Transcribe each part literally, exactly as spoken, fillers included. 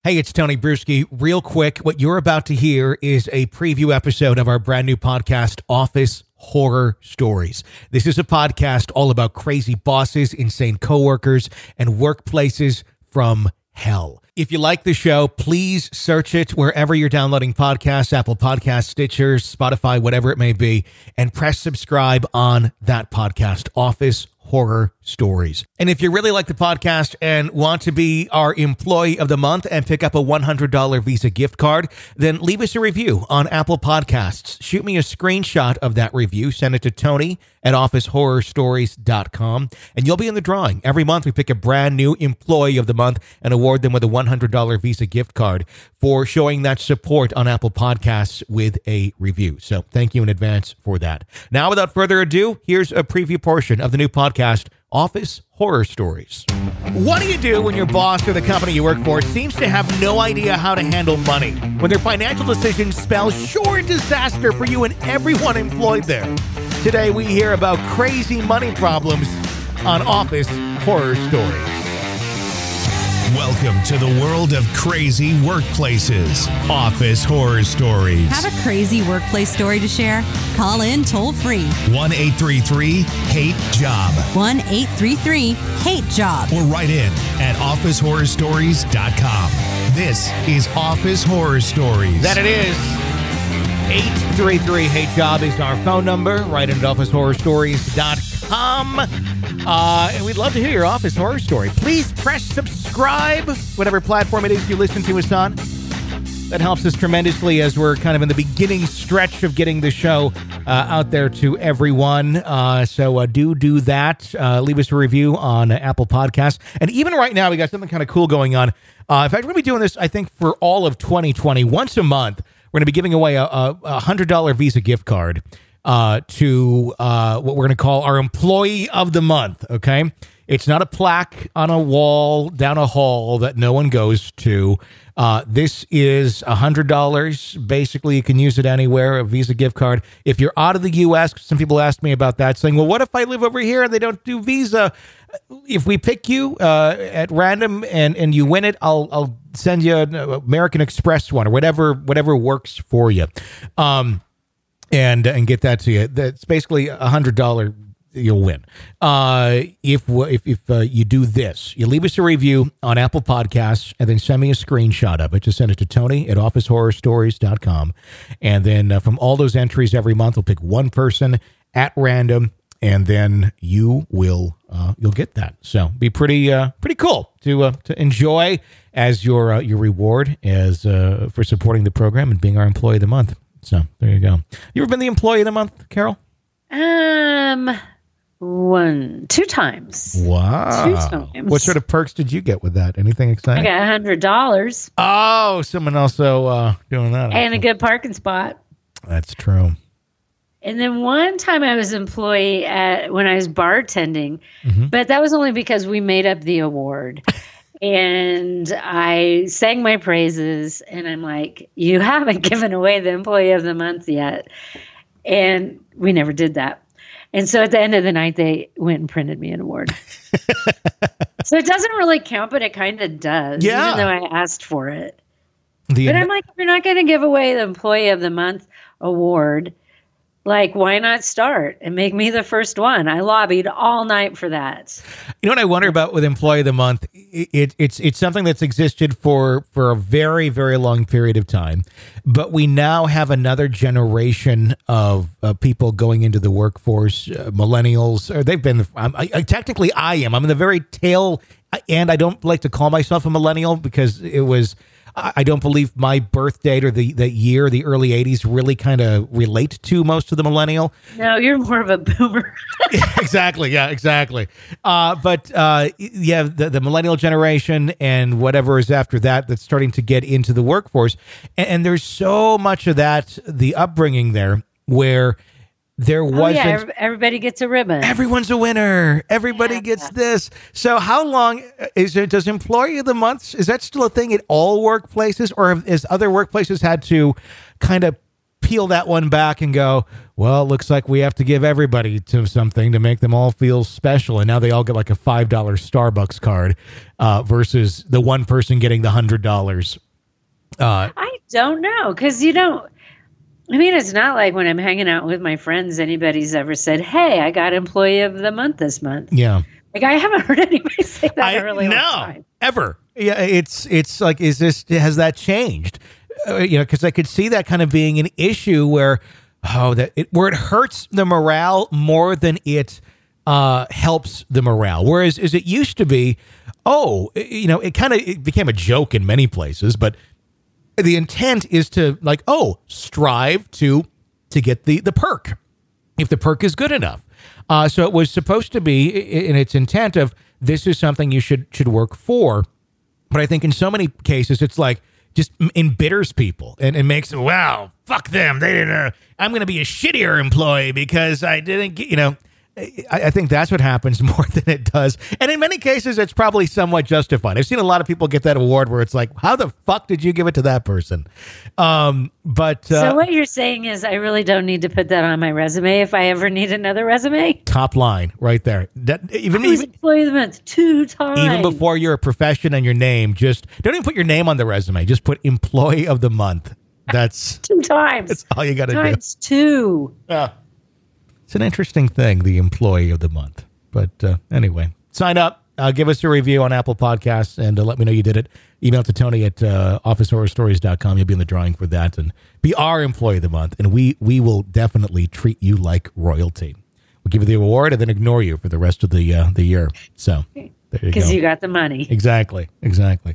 Hey, it's Tony Bruschi. Real quick, what you're about to hear is a preview episode of our brand new podcast, Office Horror Stories. This is a podcast all about crazy bosses, insane coworkers, and workplaces from hell. If you like the show, please search it wherever you're downloading podcasts, Apple Podcasts, Stitcher, Spotify, whatever it may be, and press subscribe on that podcast, Office Horror Stories. And if you really like the podcast and want to be our employee of the month and pick up a one hundred dollars Visa gift card, then leave us a review on Apple Podcasts. Shoot me a screenshot of that review. Send it to Tony at office horror stories dot com, and you'll be in the drawing. Every month, we pick a brand new employee of the month and award them with a one hundred dollars Visa gift card for showing that support on Apple Podcasts with a review. So thank you in advance for that. Now, without further ado, here's a preview portion of the new podcast, Office Horror Stories. What do you do when your boss or the company you work for seems to have no idea how to handle money? When their financial decisions spell sure disaster for you and everyone employed there? Today we hear about crazy money problems on Office Horror Stories. Welcome to the world of crazy workplaces. Office Horror Stories. Have a crazy workplace story to share? Call in toll free. one eight three three hate job. one eight three three hate job. Or write in at office horror stories dot com. This is Office Horror Stories. That it is. eight three three hate job is our phone number. Write in at office horror stories dot com. Uh, and we'd love to hear your Office Horror Story. Please press subscribe, whatever platform it is you listen to us on. That helps us tremendously as we're kind of in the beginning stretch of getting the show uh, out there to everyone. Uh, so uh, do do that. Uh, leave us a review on uh, Apple Podcasts. And even right now, we got something kind of cool going on. Uh, in fact, we're going to be doing this, I think, for all of twenty twenty. Once a month, we're going to be giving away a, a one hundred dollars Visa gift card uh, to uh, what we're going to call our Employee of the Month, okay? It's not a plaque on a wall down a hall that no one goes to. Uh, this is one hundred dollars. Basically, you can use it anywhere, a Visa gift card. If you're out of the U S, some people ask me about that, saying, well, what if I live over here and they don't do Visa? If we pick you uh, at random and, and you win it, I'll I'll send you an American Express one or whatever whatever works for you, um, and and get that to you. That's basically a one hundred dollars. You'll win. Uh, if if, if uh, you do this, you leave us a review on Apple Podcasts and then send me a screenshot of it. Just send it to Tony at office horror stories dot com. And then uh, from all those entries every month, we'll pick one person at random, and then you will uh, you'll get that. So be pretty uh, pretty cool to uh, to enjoy as your uh, your reward as uh, for supporting the program and being our Employee of the Month. So there you go. You ever been the Employee of the Month, Carol? Um. One, two times. Wow. Two times. What sort of perks did you get with that? Anything exciting? I got one hundred dollars. Oh, someone also uh, doing that. And a good parking spot. That's true. And then one time I was employee at when I was bartending, mm-hmm. but that was only because we made up the award. And I sang my praises, and I'm like, you haven't given away the Employee of the Month yet. And we never did that. And so at the end of the night, they went and printed me an award. So it doesn't really count, but it kind of does, yeah. even though I asked for it. The but I'm like, if you're not going to give away the Employee of the Month award, like, why not start and make me the first one? I lobbied all night for that. You know what I wonder about with Employee of the Month? It, it, it's it's something that's existed for, for a very, very long period of time. But we now have another generation of uh, people going into the workforce, uh, millennials. Or they've been, I, I, technically I am. I'm in the very tail, and I don't like to call myself a millennial because it was... I don't believe my birth date or the, the year, the early eighties, really kind of relate to most of the millennial. No, you're more of a boomer. Exactly. Yeah, exactly. Uh, but uh, yeah, the, the millennial generation and whatever is after that, that's starting to get into the workforce. And, and there's so much of that, the upbringing there, where there wasn't... Oh, yeah, everybody gets a ribbon. Everyone's a winner. Everybody yeah. gets this. So how long is it? Does Employee of the Month, is that still a thing at all workplaces, or has other workplaces had to kind of peel that one back and go, well, it looks like we have to give everybody to something to make them all feel special. And now they all get like a five dollar Starbucks card uh, versus the one person getting the one hundred dollars. Uh, I don't know, because you don't, I mean, it's not like when I'm hanging out with my friends, anybody's ever said, hey, I got employee of the month this month. Yeah. Like, I haven't heard anybody say that in a really long no, time. Ever. Yeah, it's it's like, is this, has that changed? Uh, you know, because I could see that kind of being an issue where, oh, that it, where it hurts the morale more than it uh, helps the morale. Whereas, as it used to be, oh, you know, it kind of it became a joke in many places, but the intent is to like, oh, strive to to get the the perk if the perk is good enough. Uh, so it was supposed to be in its intent of this is something you should should work for. But I think in so many cases, it's like just embitters people and it makes, wow, fuck them. They didn't, uh, I'm going to be a shittier employee because I didn't get, you know, I, I think that's what happens more than it does. And in many cases, it's probably somewhat justified. I've seen a lot of people get that award where it's like, how the fuck did you give it to that person? Um, but uh, so what you're saying is I really don't need to put that on my resume if I ever need another resume? Top line right there. That, even, I was even, employee of the month two times. Even before your profession and your name, just don't even put your name on the resume. Just put employee of the month. That's two times. That's all you got to do. Times two. Yeah. It's an interesting thing, the employee of the month. But uh, anyway, sign up, uh, give us a review on Apple Podcasts, and uh, let me know you did it. Email to Tony at uh, office horror stories dot com. You'll be in the drawing for that and be our employee of the month. And we we will definitely treat you like royalty. We'll give you the award and then ignore you for the rest of the uh, the year. So there you go. Because you got the money. Exactly. Exactly.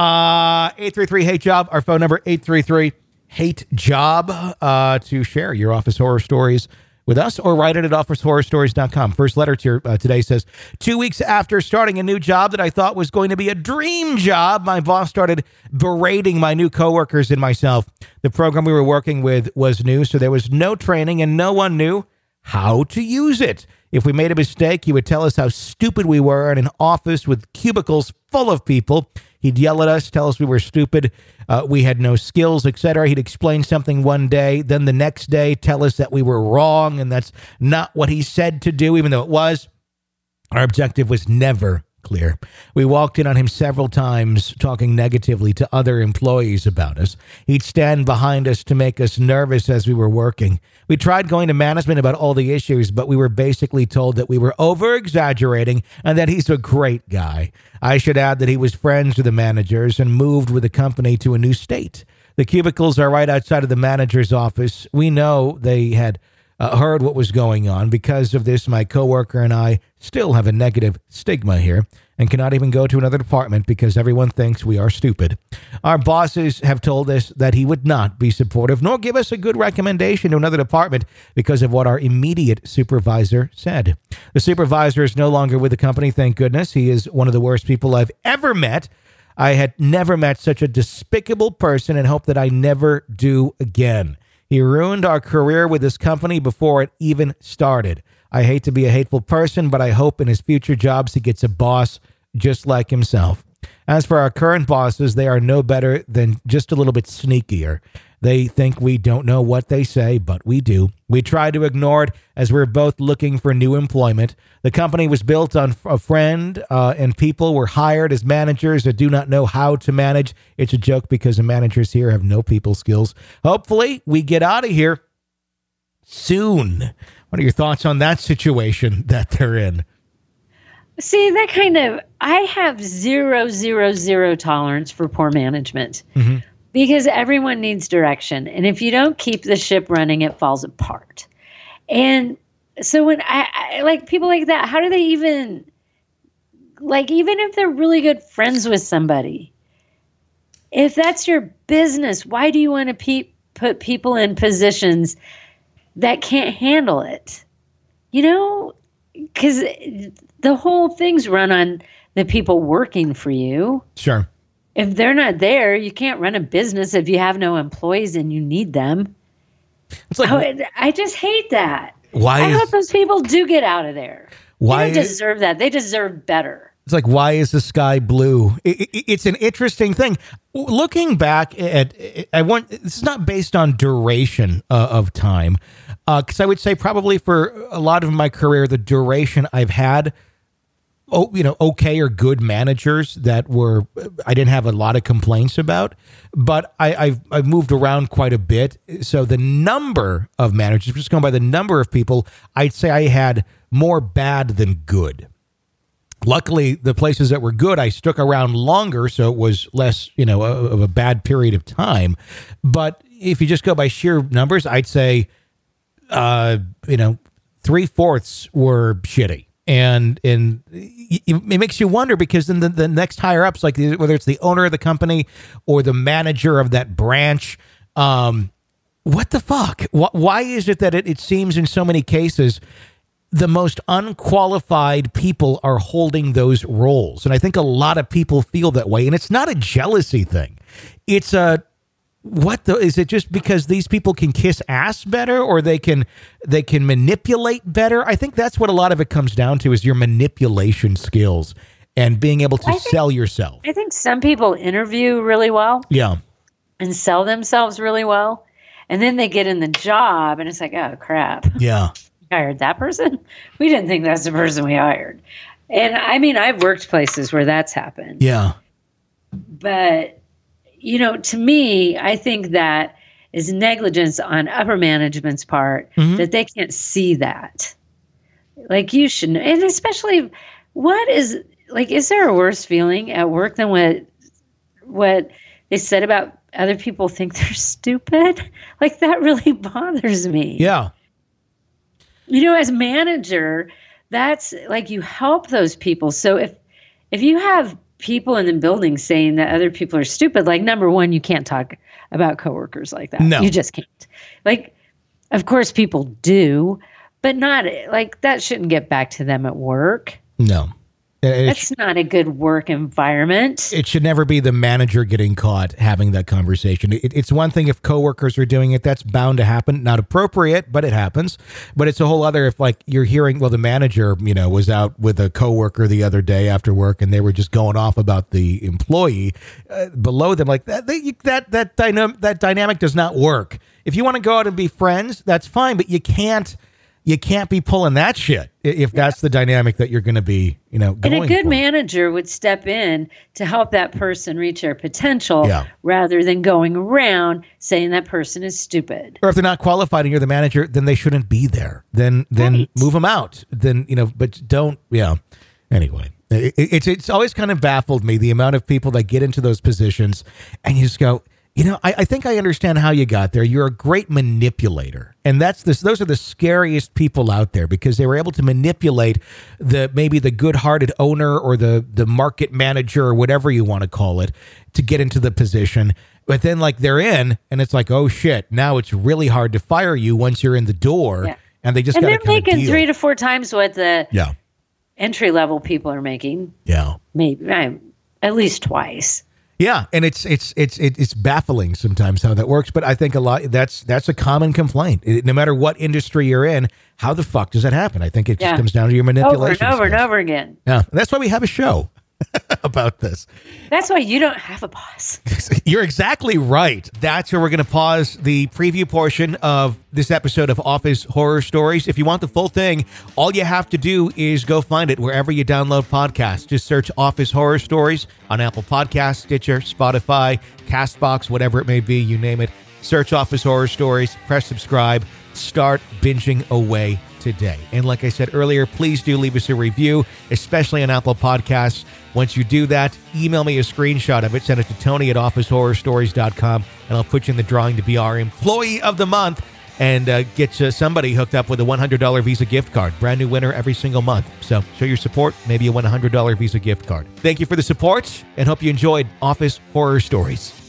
Uh, eight three three hate job, our phone number, eight three three hate job, uh, to share your office horror stories with us or write it at office horror stories dot com. First letter to uh, today says, two weeks after starting a new job that I thought was going to be a dream job, my boss started berating my new coworkers and myself. The program we were working with was new, so there was no training and no one knew how to use it. If we made a mistake, he would tell us how stupid we were in an office with cubicles full of people. He'd yell at us, tell us we were stupid, uh, we had no skills, et cetera. He'd explain something one day, then the next day tell us that we were wrong and that's not what he said to do, even though it was. Our objective was never clear. We walked in on him several times talking negatively to other employees about us. He'd stand behind us to make us nervous as we were working. We tried going to management about all the issues, but we were basically told that we were over-exaggerating and that he's a great guy. I should add that he was friends with the managers and moved with the company to a new state. The cubicles are right outside of the manager's office. We know they had Uh, heard what was going on. Because of this, my coworker and I still have a negative stigma here and cannot even go to another department because everyone thinks we are stupid. Our bosses have told us that he would not be supportive nor give us a good recommendation to another department because of what our immediate supervisor said. The supervisor is no longer with the company, thank goodness. He is one of the worst people I've ever met. I had never met such a despicable person and hope that I never do again. He ruined our career with this company before it even started. I hate to be a hateful person, but I hope in his future jobs he gets a boss just like himself. As for our current bosses, they are no better than just a little bit sneakier. They think we don't know what they say, but we do. We try to ignore it as we're both looking for new employment. The company was built on a friend, uh, and people were hired as managers that do not know how to manage. It's a joke because the managers here have no people skills. Hopefully, we get out of here soon. What are your thoughts on that situation that they're in? See, that kind of, I have zero, zero, zero tolerance for poor management. Mm-hmm. Because everyone needs direction. And if you don't keep the ship running, it falls apart. And so when I, I like people like that, how do they even, like, even if they're really good friends with somebody, if that's your business, why do you want to pe- put people in positions that can't handle it? You know, because the whole thing's run on the people working for you. Sure. If they're not there, you can't run a business if you have no employees and you need them. It's like, oh, I just hate that. Why? I is, hope those people do get out of there. Why they don't deserve that? They deserve better. It's like, why is the sky blue? It, it, it's an interesting thing. Looking back at, I want, this is not based on duration uh, of time, Because uh, I would say probably for a lot of my career, the duration I've had, oh, you know, okay or good managers that were, I didn't have a lot of complaints about, but I, I've, I've moved around quite a bit. So the number of managers, just going by the number of people, I'd say I had more bad than good. Luckily, the places that were good, I stuck around longer, so it was less, you know, of a bad period of time. But if you just go by sheer numbers, I'd say, uh, you know, three fourths were shitty. And and it makes you wonder, because then the, the next higher ups, like whether it's the owner of the company or the manager of that branch, um, what the fuck? Why is it that it, it seems in so many cases the most unqualified people are holding those roles? And I think a lot of people feel that way. And it's not a jealousy thing. It's a, what the, is it just because these people can kiss ass better, or they can, they can manipulate better? I think that's what a lot of it comes down to, is your manipulation skills and being able to think, sell yourself. I think some people interview really well. Yeah. And sell themselves really well. And then they get in the job and it's like, oh crap. Yeah. Hired that person? We didn't think that's the person we hired. And I mean, I've worked places where that's happened. Yeah. But, you know, to me, I think that is negligence on upper management's part, mm-hmm. that they can't see that. Like, you should know. And especially, what is, like, is there a worse feeling at work than what, what they said about other people think they're stupid? Like, that really bothers me. Yeah. You know, as manager, that's like, you help those people. So if if you have people in the building saying that other people are stupid, like, number one, you can't talk about coworkers like that. No. You just can't. Like, of course people do, but not like, that shouldn't get back to them at work. No. It That's sh- not a good work environment. It should never be the manager getting caught having that conversation. It, it's one thing if coworkers are doing it, that's bound to happen. Not appropriate, but it happens. But it's a whole other if, like, you're hearing, well, the manager, you know, was out with a coworker the other day after work and they were just going off about the employee uh, below them. Like, that they, that that dynamic that dynamic does not work. If you want to go out and be friends, that's fine, but you can't. You can't be pulling that shit if that's the dynamic that you're going to be, you know, going And a good for. manager would step in to help that person reach their potential, yeah. rather than going around saying that person is stupid. Or if they're not qualified and you're the manager, then they shouldn't be there. Then then right. move them out. Then, you know, but don't, yeah. Anyway, it, it's it's always kind of baffled me, the amount of people that get into those positions and you just go, you know, I, I think I understand how you got there. You're a great manipulator. And that's this, those are the scariest people out there, because they were able to manipulate the, maybe the good-hearted owner or the, the market manager or whatever you want to call it, to get into the position. But then, like, they're in and it's like, oh shit, now it's really hard to fire you once you're in the door. Yeah. And they just and got they're to kind of making deal. three to four times what the yeah. entry level people are making. Yeah. Maybe uh, at least twice. Yeah, and it's it's it's it's baffling sometimes how that works, but I think a lot that's that's a common complaint. It, no matter what industry you're in, how the fuck does that happen? I think it Yeah. just comes down to your manipulation. Over and over skills. and over again. Yeah, and that's why we have a show about this. That's why you don't have a boss. You're exactly right. That's where we're going to pause the preview portion of this episode of Office Horror Stories. If you want the full thing, all you have to do is go find it wherever you download podcasts. Just search Office Horror Stories on Apple Podcasts, Stitcher, Spotify, CastBox, whatever it may be, you name it. Search Office Horror Stories, press subscribe, start binging away today. And like I said earlier, please do leave us a review, especially on Apple Podcasts. Once you do that, email me a screenshot of it, send it to Tony at office horror stories dot com, and I'll put you in the drawing to be our Employee of the Month and uh, get uh, somebody hooked up with a one hundred dollars Visa gift card. Brand new winner every single month. So show your support, maybe a one hundred dollars Visa gift card. Thank you for the support, and hope you enjoyed Office Horror Stories.